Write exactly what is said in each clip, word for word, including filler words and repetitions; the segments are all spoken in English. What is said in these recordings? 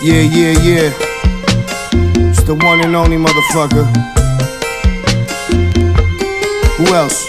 Yeah, yeah, yeah. It's the one and only motherfucker. Who else?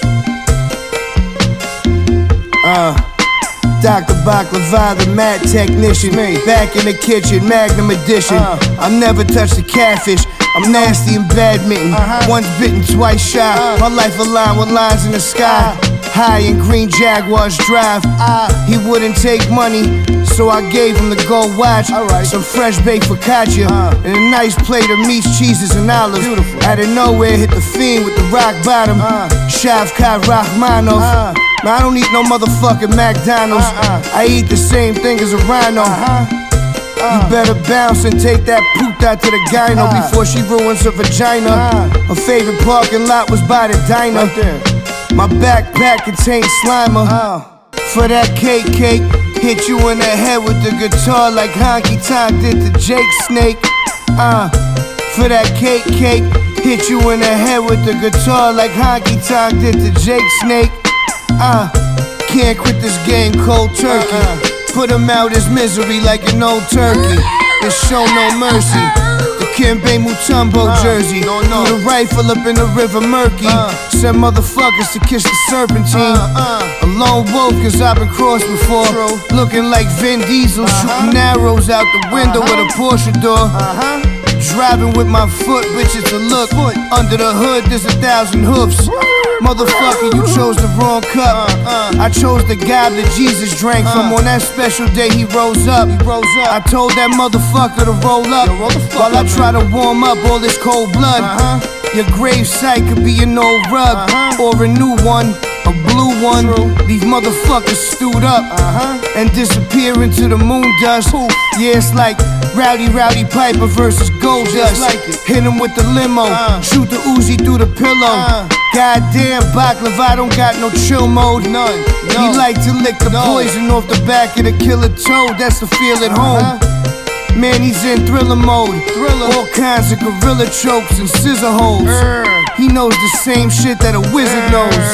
Uh, Doctor Baklava, the mat technician. Me. Back in the kitchen, Magnum edition. Uh. I never touched a catfish. I'm nasty in badminton. Uh-huh. Once bitten, twice shy. Uh. My life aligned with lines in the sky. Uh. High in green Jaguars drive. Uh. He wouldn't take money, so I gave him the gold watch. Right. Some fresh baked focaccia uh. and a nice plate of meats, cheeses, and olives. Beautiful. Out of nowhere, hit the fiend with the rock bottom. Uh. Shavkat Rachmanov. Uh. I don't eat no motherfucking McDonald's. Uh-uh. I eat the same thing as a rhino. Uh-huh. Uh. You better bounce and take that puta to the gyno uh. before she ruins her vagina. Uh. Her favorite parking lot was by the diner. Right there. My backpack contains Slimer. Uh. For that cake cake, hit you in the head with the guitar like Honky Tonk did to Jake Snake. Uh. For that cake cake, hit you in the head with the guitar like Honky Tonk did to Jake Snake. Uh, can't quit this game cold turkey. Uh-uh. Put him out his misery like an old turkey. And show no mercy. The Kembe Mutombo uh, jersey. No, no. Threw the rifle up in the river murky. Uh, Send motherfuckers to kiss the serpentine. Uh, uh. A lone wolf cause I've been crossed before. True. Looking like Vin Diesel, uh-huh. shooting arrows out the window uh-huh. with a Porsche door. Uh-huh. Driving with my foot, bitches to look. Foot. Under the hood there's a thousand hoofs. Motherfucker, you chose the wrong cup. Uh, uh. I chose the goblet Jesus drank uh. from on that special day he rose up. He rose up. I told that motherfucker to roll up. Yo, roll while up, I try man. to warm up all this cold blood. Uh-huh. Your grave site could be an old rug uh-huh. or a new one, a blue one. True. These motherfuckers stewed up uh-huh. and disappear into the moon dust. Poof. Yeah, it's like Rowdy Rowdy Piper versus Goldust. Like hit him with the limo, uh. shoot the Uzi through the pillow. Uh. Goddamn, Baklava don't got no chill mode. None. No. He like to lick the no. poison off the back of the killer toad. That's the feel at home. Uh-huh. Man, he's in thriller mode. Thriller. All kinds of gorilla chokes and scissor holes. Uh. He knows the same shit that a wizard uh. knows.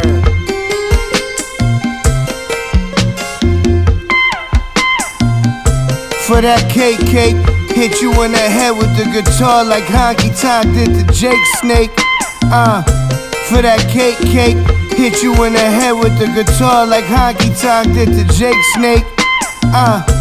For that cake cake, hit you in the head with the guitar like Honky Tonk did to Jake Snake. Uh. For that cake cake, hit you in the head with the guitar like Honky Tonk did to Jake Snake. Uh.